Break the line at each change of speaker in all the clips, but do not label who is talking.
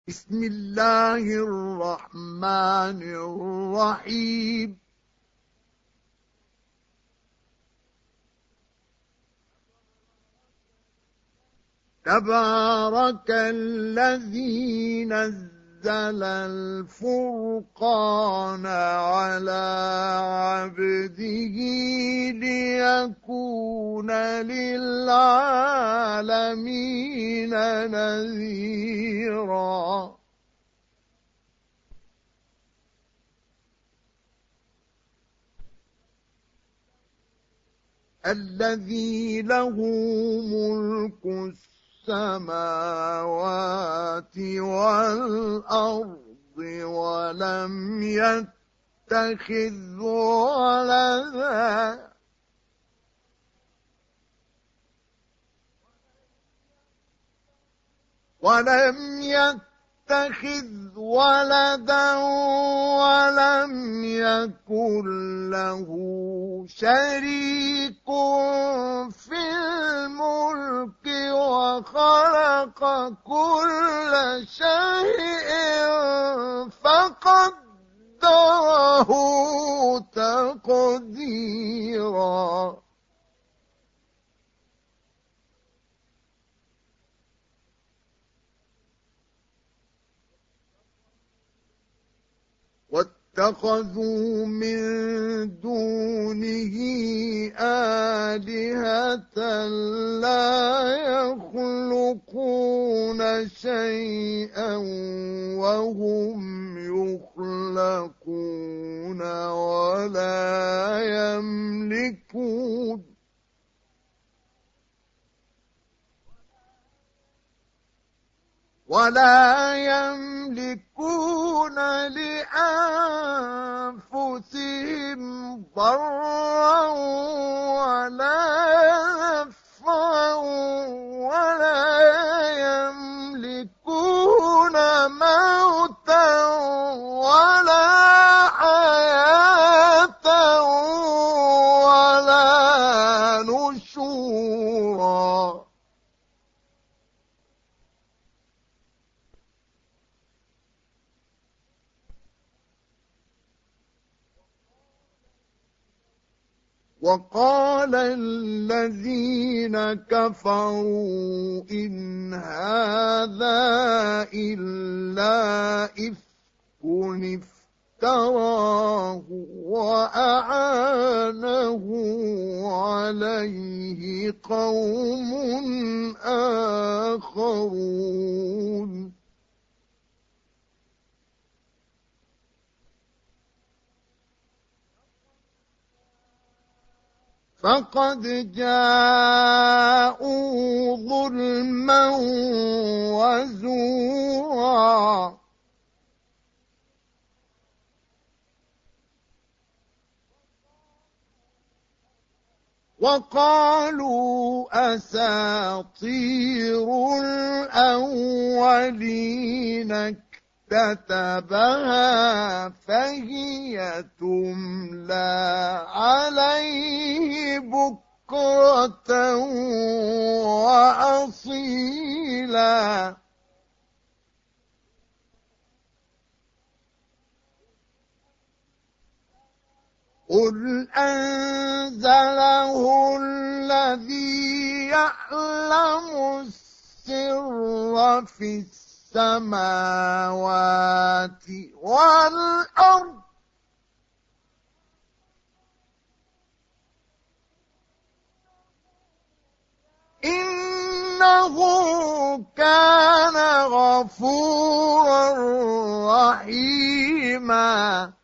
بسم الله الرحمن الرحيم. تبارك الذي نزل الفرقان على عبده ليكون للعالمين نذيرا. الذي له ملك السماوات والأرض ولم يتخذ ولدا ولم يكن له شريك في الملك وخلق كل شيء فقدره تقديرا. واتخذوا من دونه آلهة لا يخلقون شيئا وهم يخلقون ولا يملكون لأنفسهم ضرا ولا نفعا ولا يملكون موتا ولا حياة ولا نشورا. وقال الذين كفروا إن هذا إلا إفك افتراه وأعانه عليه قوم آخرون. فقد جاءوا ظلما وزورا. وقالوا أساطير الأولين كتبها فهي تملى عليه بكرة وأصيلا. قل أنزله الذي يعلم السر في السماوات والأرض إنه كان غفورا رحيما.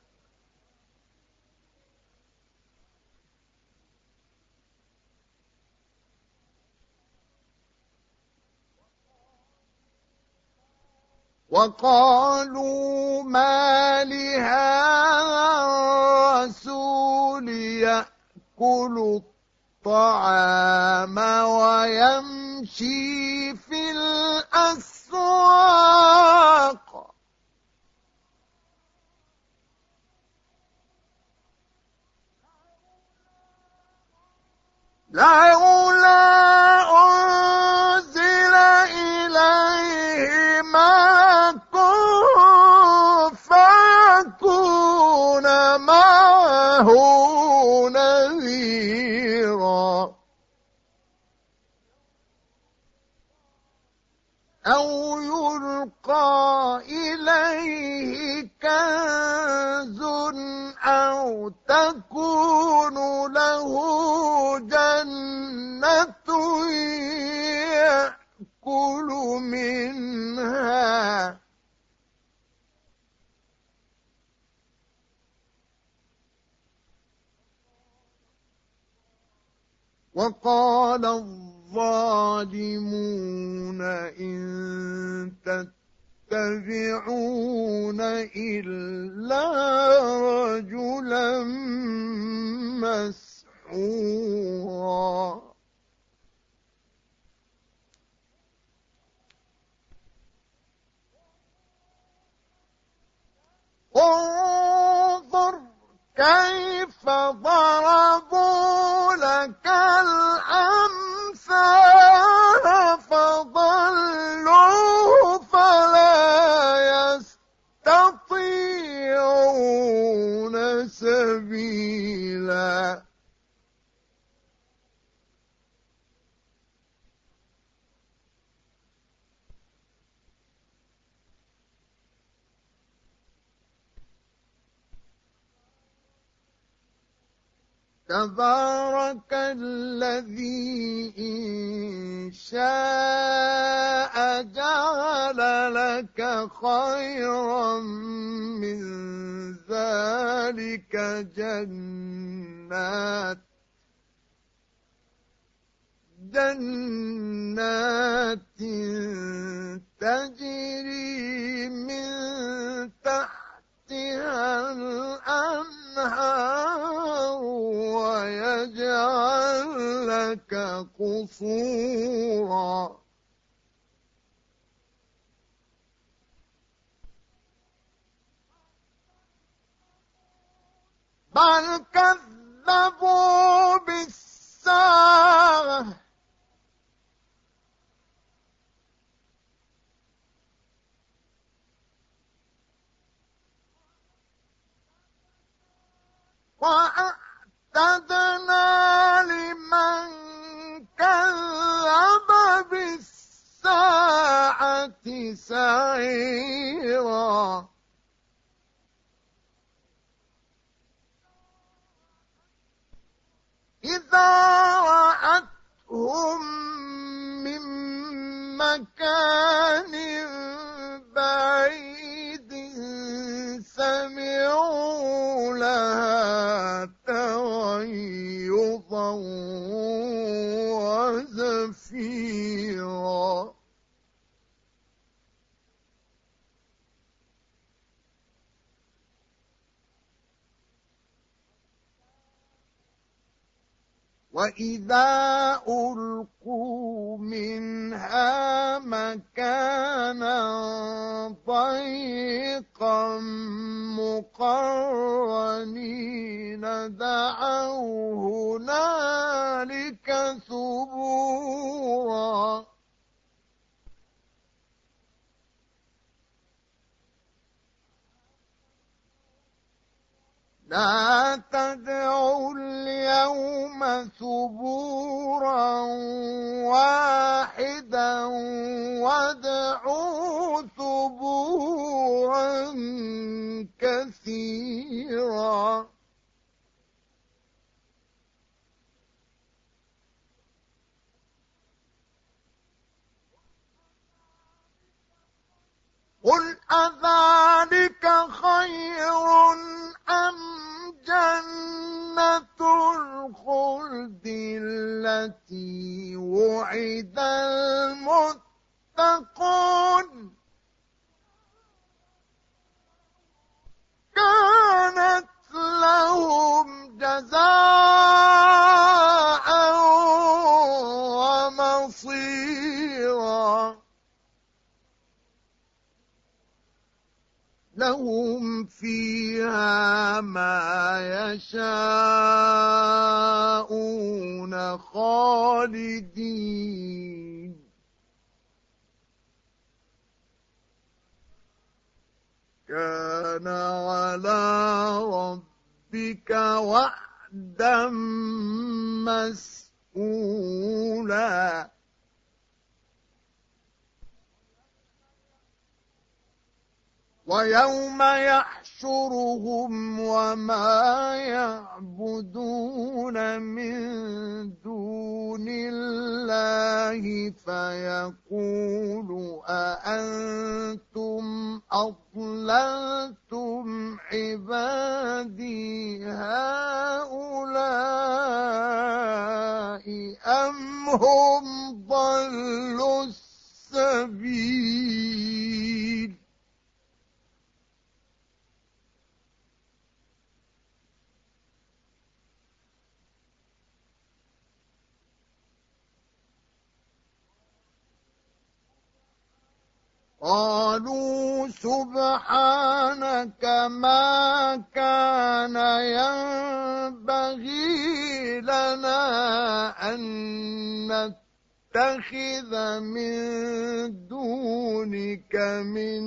وقالوا ما لهذا الرسول يأكل الطعام ويمشي في الأسواق لولا أنزل إليه ملك فيكون معه نذيرا أو يلقى إليه كنز أو تكون له جنة يأكل منها وقال الظالمون إن تتبعون إلا رجلا مسحورا انظر كيف ضربوا لك الأمثال فضلوا فلا يستطيعون سبيلا تبارك الذي إن شاء جعل لك خيرا من ذلك جنات تجري من تحتها الأنهار ويجعل لك قصورا بل كذبوا بالساعة وأعتدنا لمن كذب بالساعة سعيرا إذا رأتهم من مكان بعيد سمعوا لها تغيظا وزفيرا وإذا ألقوا منها مكانا ضيقا مقرنين دعوا هنالك ثبورا لا تدعوا اليوم ثبورا واحدا وادعوا ثبورا كثيرا قل أذلك خير أم جنة الخلد التي وعد المتقون كانت لهم جزاء ومصيرا لهم فيها ما يشاءون خالدين كان على ربك وعدا مسئولا ويوم يحشرهم وما يعبدون من دون الله فيقول أأنتم أضللتم عبادي هؤلاء أم هم ضلوا السبيل قالوا سبحانك ما كان ينبغي لنا أن نتخذ من دونك من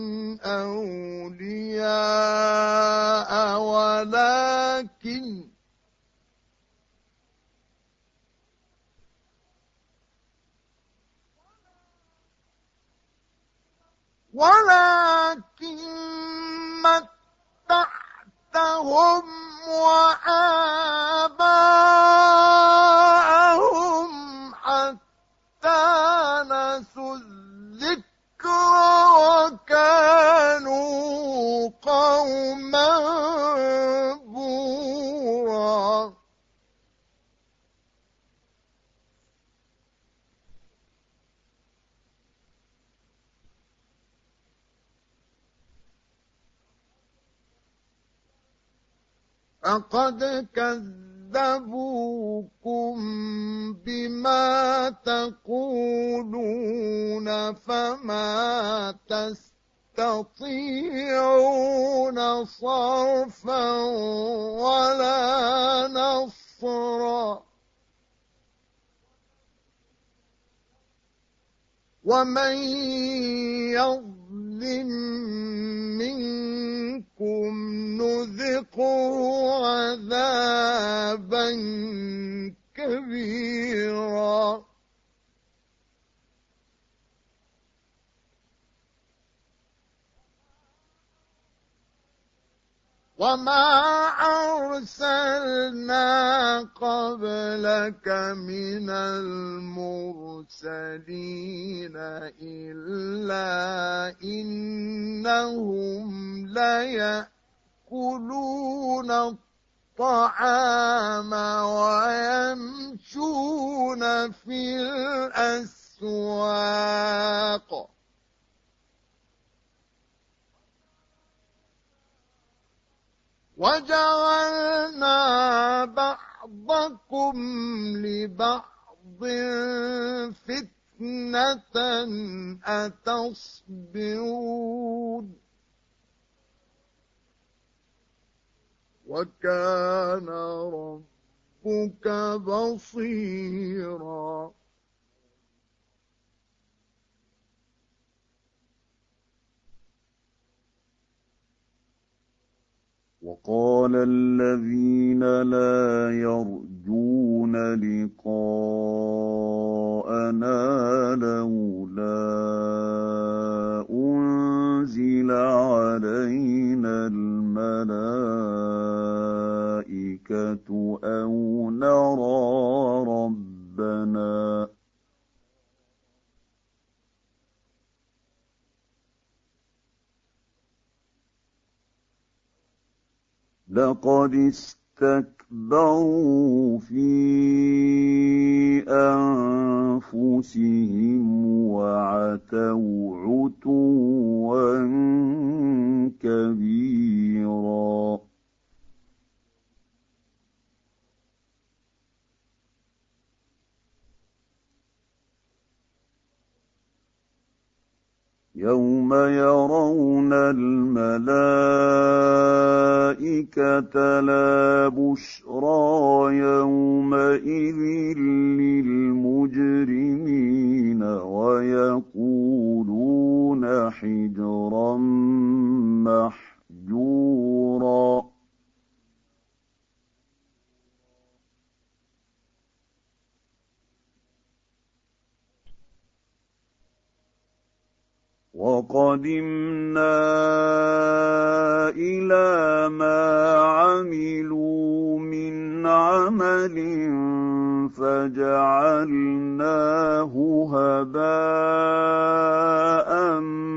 أولياء ولكن متعتهم وآباءهم حتى نسوا الذكر وكانوا قوما بورا فقد كذبوكم بما تقولون فما تستطيعون صرفا ولا نصرا ومن يظلم منكم نذقه عذابا كبيرا وما أرسلنا قبلك من المرسلين إلا إنهم ليأكلون الطعام ويمشون في الأسواق وجعلنا بعضكم لبعض فتنة أتصبرون وكان ربك بصيرا
وقال الذين لا يرجون لقاءنا لولا أنزل علينا الملائكة أو نرى ربنا لقد استكبروا في أنفسهم وعتوا عتوا كبيرا يوم يرون الملائكة لا بشرى يومئذ للمجرمين ويقولون حجرا صدرا محجورا وقدمنا إلى ما عملوا من عمل فجعلناه هباء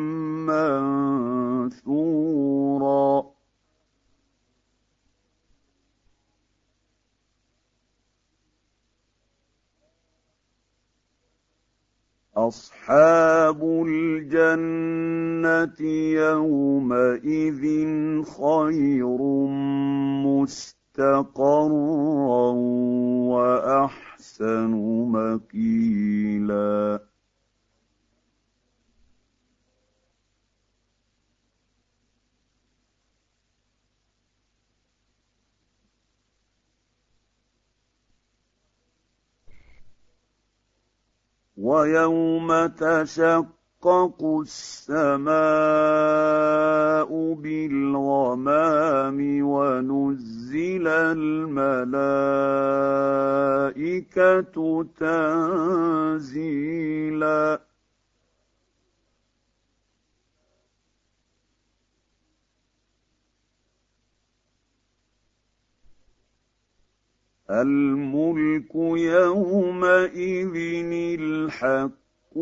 منثورا أصحاب الجنة يومئذ خير مستقرا وأحسن مقيلا ويوم تشقق السماء بالغمام ونزل الملائكة تنزيلا الملك يومئذ الحق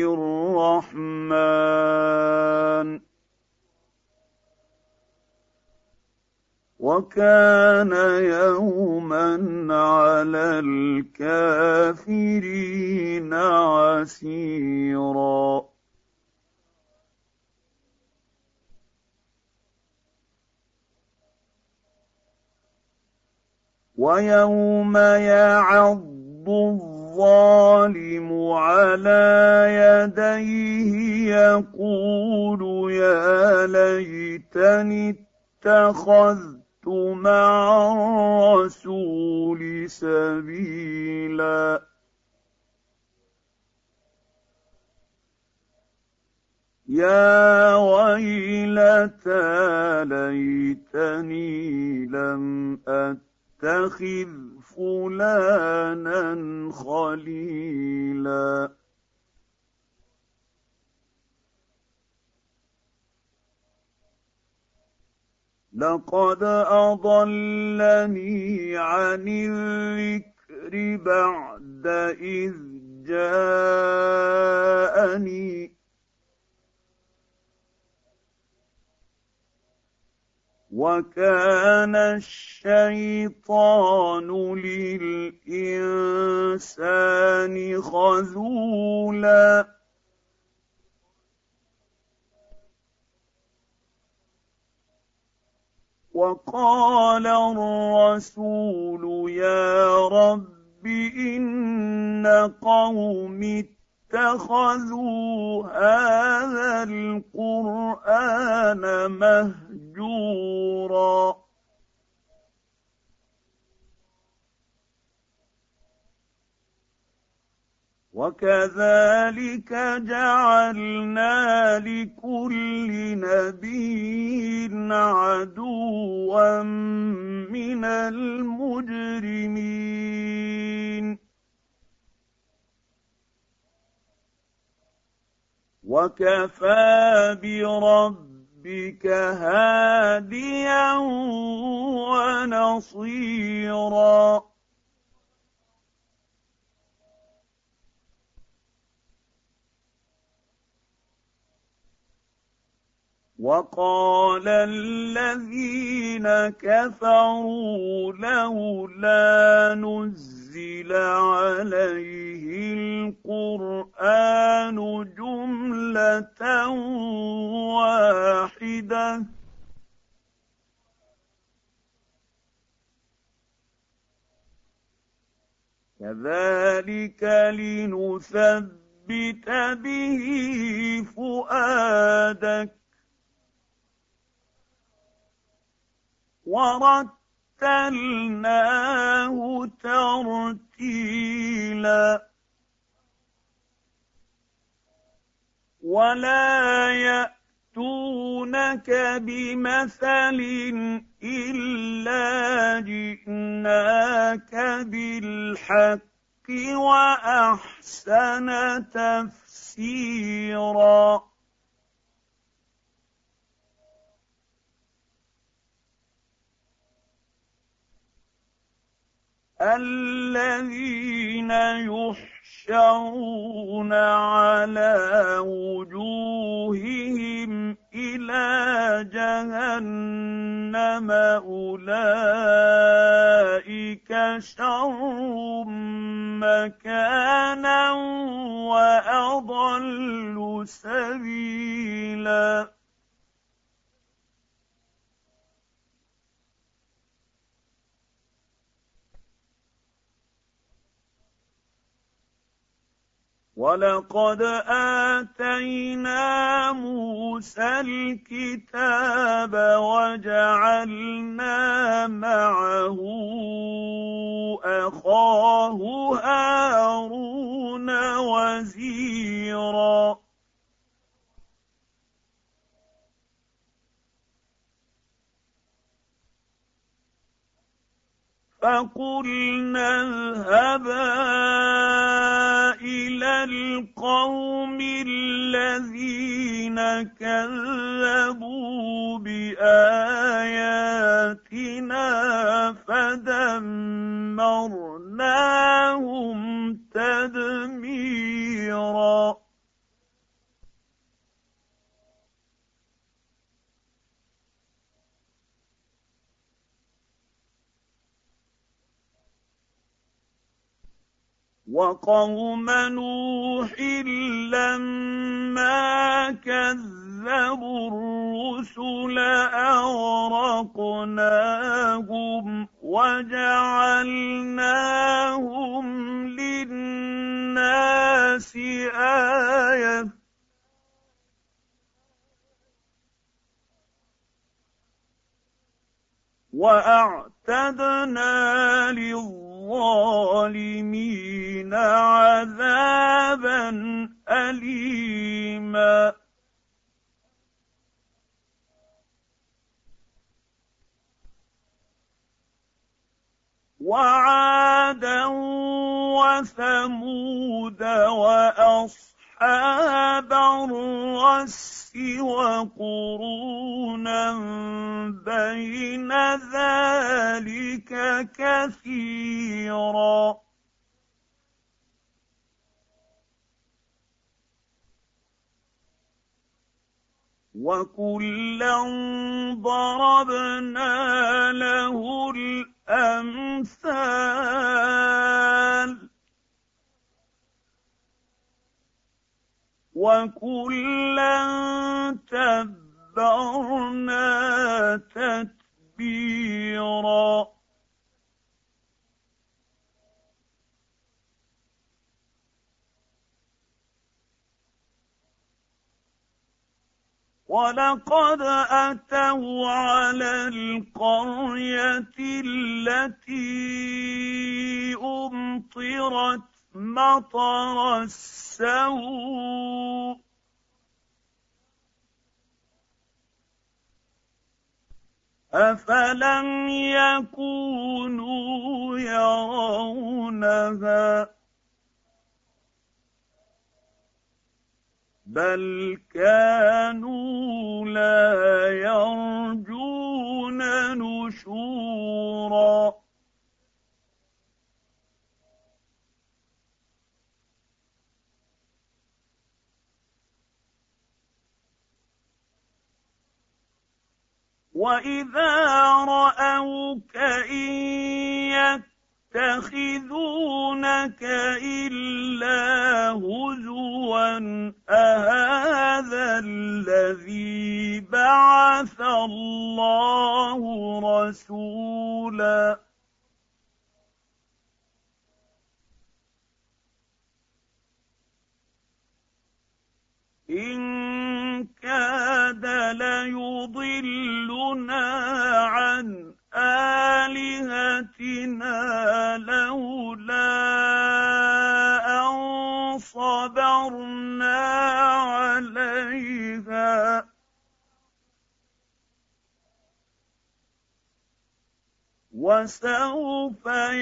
للرحمن وكان يوما على الكافرين عسيرا ويوم يعض الظالم على يديه يقول يا ليتني اتخذت مع الرسول سبيلا يا ويلتى ليتني لم أتخذ فلانا خليلا لقد أضلني عن الذكر بعد إذ جاءني وكان الشيطان للإنسان خذولا وقال الرسول يا رب إن قومي اتخذوا هذا القرآن مهجورا وكذلك جعلنا لكل نبي عدوا من المجرمين وكفى بربك هاديا ونصيرا وقال الذين كفروا لولا نزل عليه القرآن جملة واحدة كذلك لنثبت به فؤادك ورتلناه ترتيلا ولا يأتونك بمثل إلا جئناك بالحق وأحسن تفسيرا الذين يحشرون على وجوههم إلى جهنم أولئك شر مكانا وأضل سبيلا ولقد آتينا موسى الكتاب وجعلنا معه أخاه هارون وزيرا فقلنا اذهبا إلى القوم الذين كذبوا بآياتنا فدمرناهم تدميرا وقوم نوح لما كذبوا الرسل أغرقناهم وجعلناهم للناس آية وأعتدنا للظالمين عذابا أليما وعادا وثمود وأصحاب الرس وقرونا بين ذلك كثيرا وكلا ضربنا له الأمثال وكلا تبرنا تتبيرا ولقد أتوا على القرية التي أمطرت مطر السوء أفلم يكونوا يرونها بل كانوا لا يرجون نشورا وإذا رأوك إن يتخذونك إلا هزوا أهذا الذي بعث الله رسولا إن كاد ليضلنا عن آلهتنا لولا أن صبرنا عليها وسوف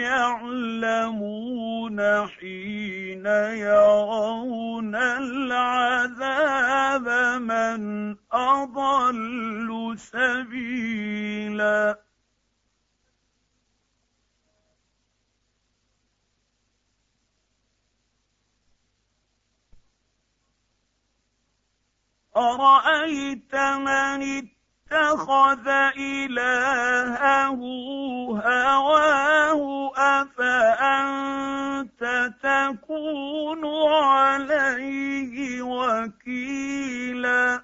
يعلمون حين يرون العذاب من أضل سبيلا. أرأيت من اتخذ إلهه هواه أفأنت تكون عليه وكيلا.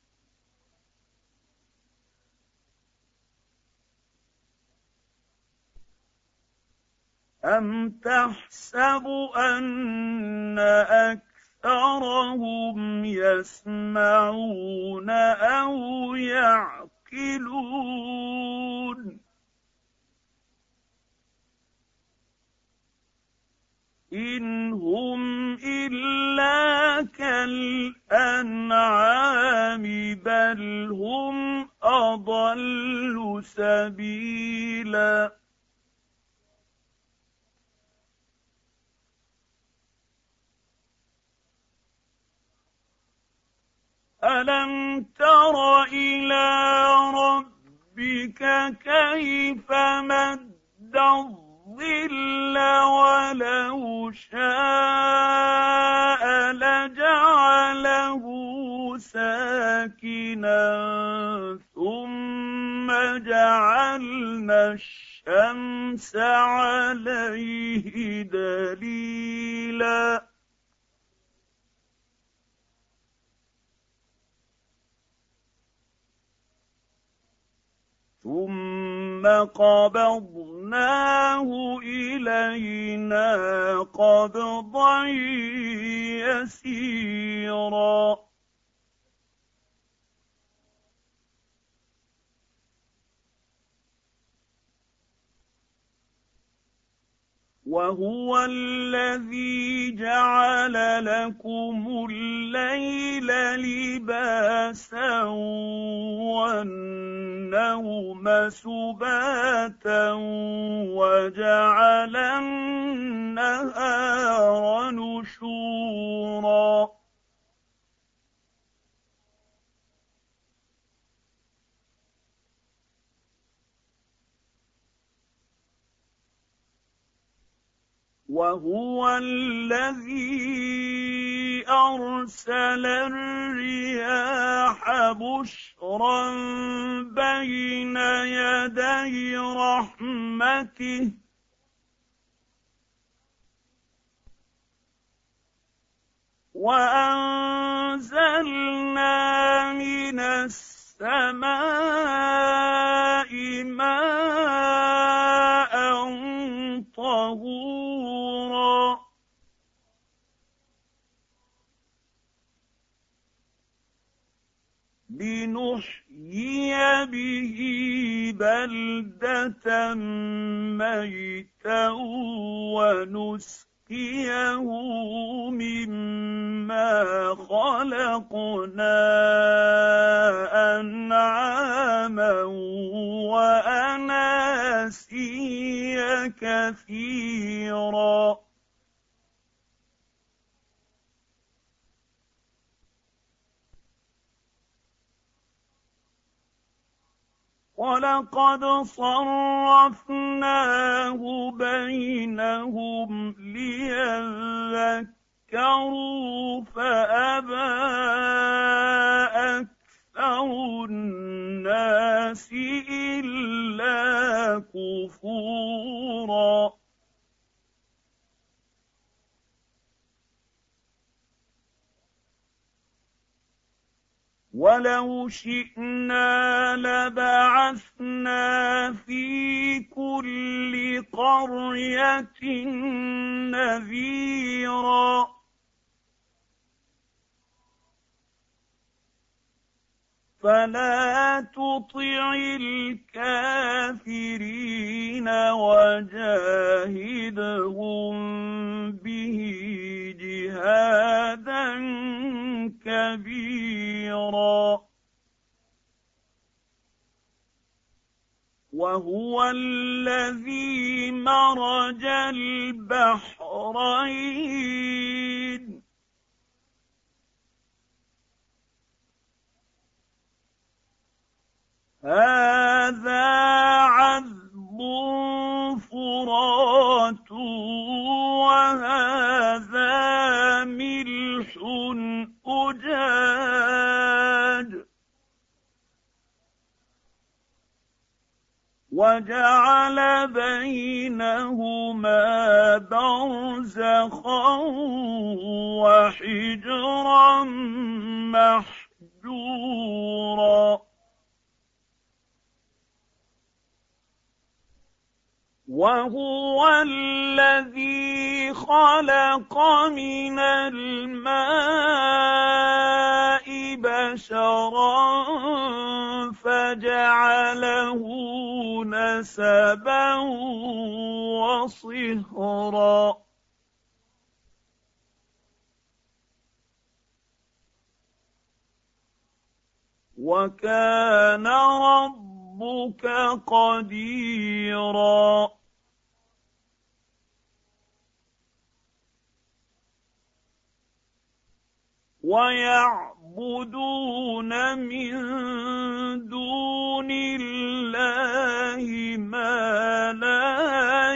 أم تحسب أن أكثرهم يسمعون أو يعقلون إن هم إلا كالأنعام بل هم أضل سبيلا. ألم تر إلى ربك كيف مد الظل ولو شاء لجعله ساكنا ثم جعلنا الشمس عليه دليلا. ثم قبضناه إلينا قبضا يسيرا. وهو الذي جعل لكم الليل لباسا والنوم سباتا وجعل النهار نشورا. وهو الذي أرسل الرياح بشرا بين يدي رحمته وأنزلنا من السماء ماء طهورا لنحيي به بلدة ميتا ونسقيه مما خلقنا أنعاما وأناسيا كثيرا. ولقد صرفناه بينهم ليذكروا فأبى أكثر الناس إلا كفورا. ولو شئنا لبعثنا في كل قرية نذيرا فلا تطع الكافرين وجاهدهم به جهادا كبيرا. وهو الذي مرج البحرين هذا عذب فرات وهذا ملح أجاج وجعل بينهما برزخا وحجرا محجورا وهو الذي خلق من الماء بشرا فجعله نسبا وصهرا وكان ربك قديرا ويعبدون من دون الله ما لا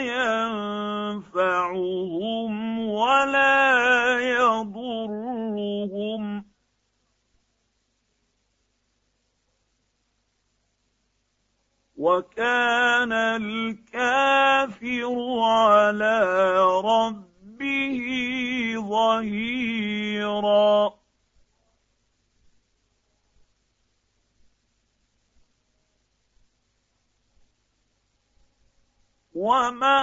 ينفعهم ولا يضرهم وكان الكافر على ربه ظهيرا وما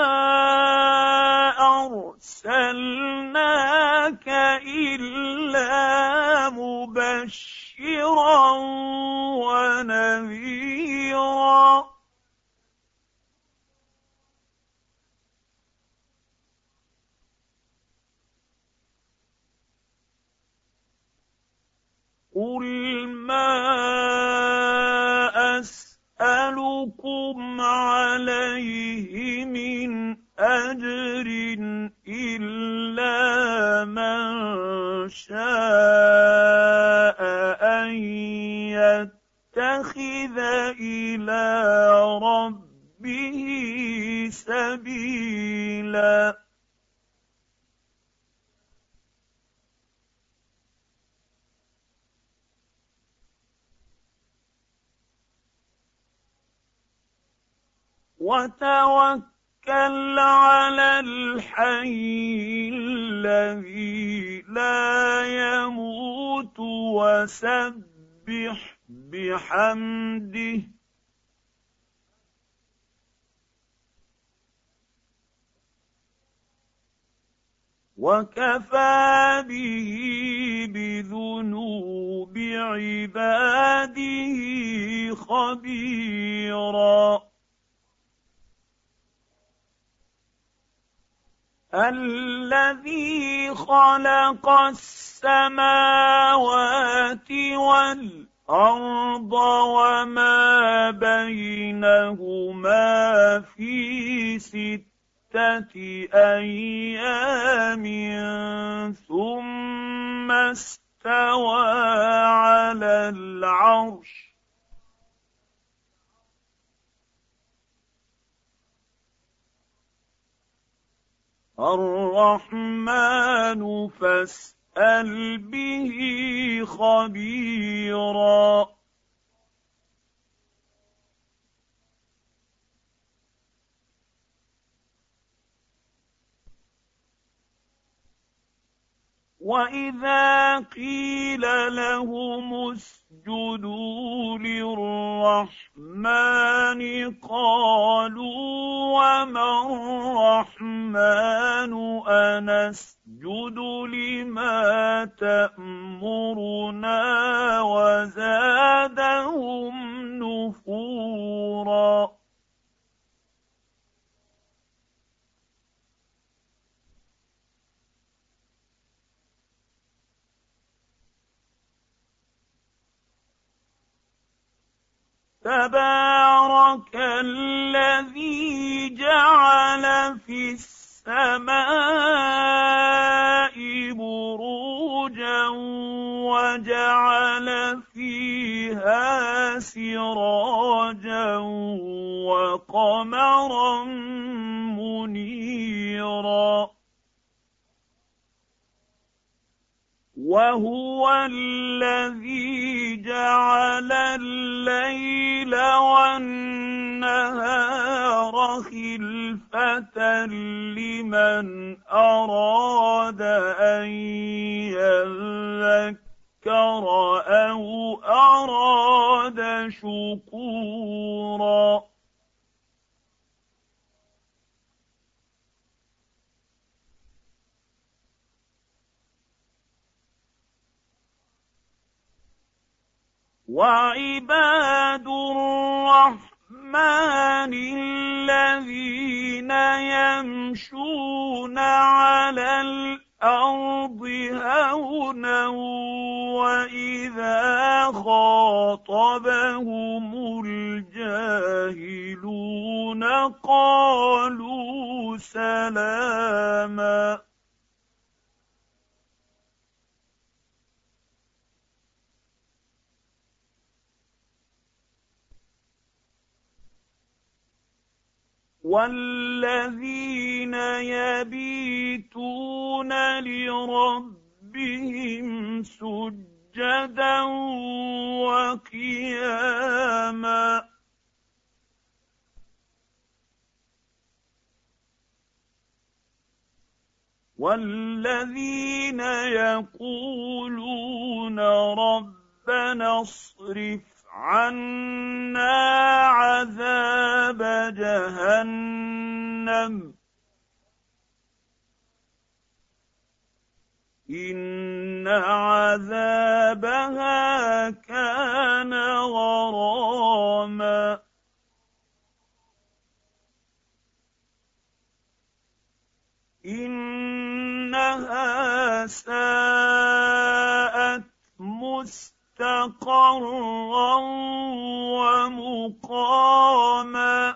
أرسلناك إلا مبشرا ونذيرا قل ما أسألكم عليه من أجر إلا من شاء أن يتخذ إلى ربه سبيلا وتوكل على الحي الذي لا يموت وسبح بحمده وكفى به بذنوب عباده خبيرا الذي خلق السماوات والأرض وما بينهما في 6 أيام ثم استوى على العرش الرحمن فاسأل به خبيرا وإذا قيل لهم اسجدوا للرحمن قالوا وما الرحمن أنسجد لما تأمرنا وزادهم نفورا تبارك الذي جعل في السماء بروجا وجعل فيها سراجا وقمرا منيرا وهو الذي جعل الليل والنهار خلفة لمن أراد أن يذكر أو أراد شكورا وعباد الرحمن الذين يمشون على الأرض هونا وإذا خاطبهم الجاهلون قالوا سلاما والذين يبيتون لربهم سجدا وقياما والذين يقولون ربنا اصرف عنا عذاب جهنم إن عذابها كان غراما إنها ساءت مستقرا ومقاما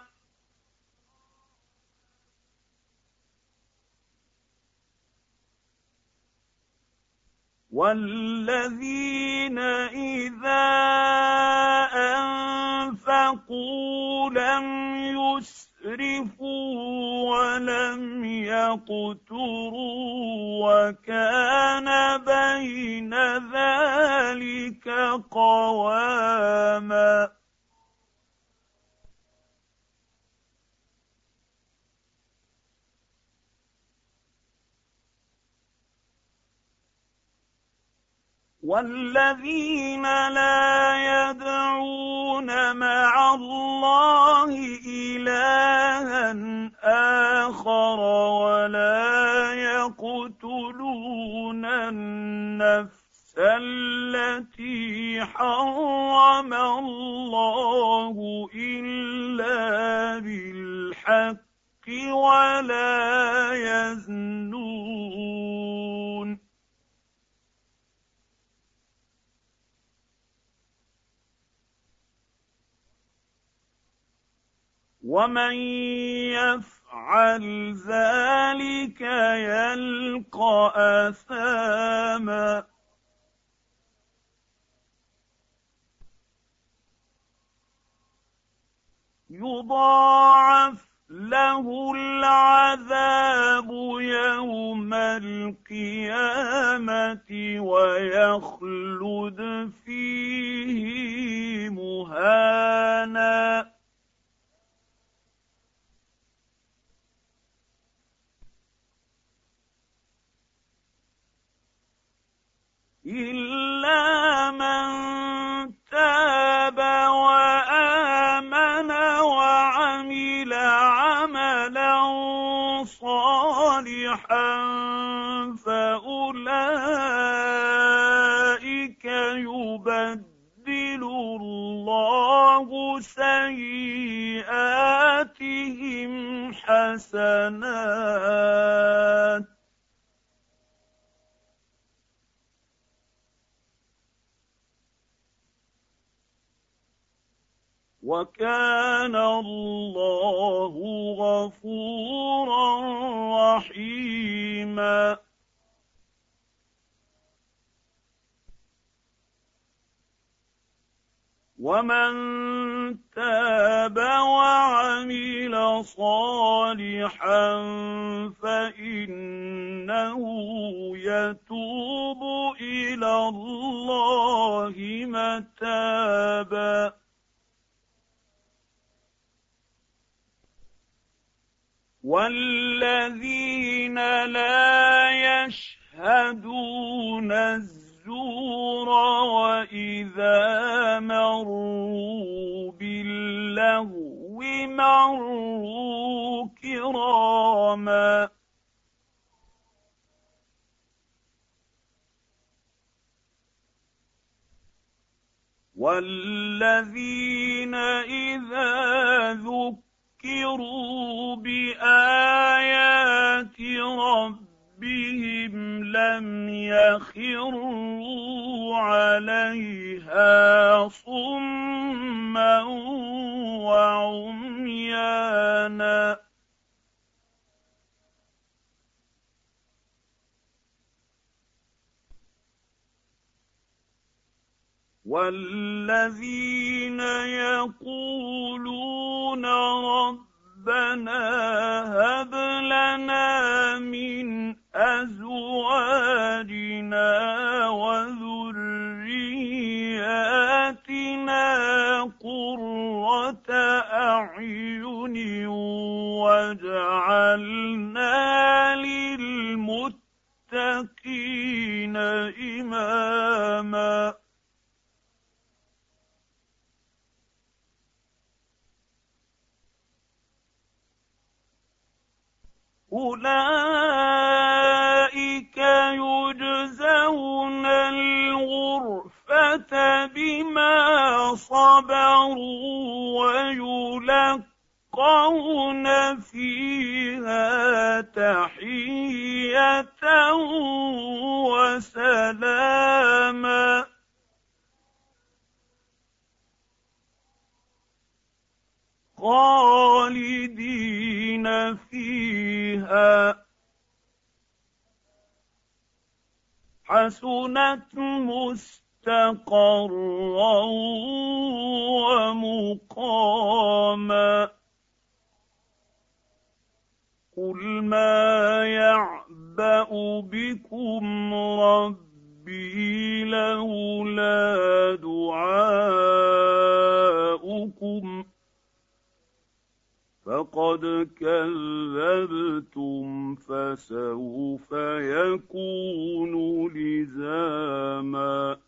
والذين إذا أنفقوا لم يسرفوا ولم يقتروا وكان بين ذلك قواما والذين لا يدعون مع الله إلها آخر ولا يقتلون النفس التي حرم الله إلا بالحق ولا يزنون ومن يفعل ذلك يلقى أثاما يضاعف له العذاب يوم القيامة ويخلد فيه مهانا إلا من تاب وآمن وعمل عملا صالحا فأولئك يبدل الله سيئاتهم حسنات وكان الله غفورا رحيما. ومن تاب وعمل صالحا فإنه يتوب إلى الله متابا. والذين لا يشهدون الزور وإذا مروا باللغو مروا كراما. والذين إذا ذكروا بآيات ربهم لم يخروا عليها صما وعميانا. والذين يقولون ربنا هب لنا من أزواجنا وذرياتنا قرة أعين واجعلنا للمتقين إماما. أولئك يجزون الغرفة بما صبروا ويلقون فيها تحية وسلاما. خالدين فيها حسنت مستقرا ومقاما. قل ما يعبأ بكم ربي لولا دعاؤكم فقد كذبتم فسوف يكون لزاما.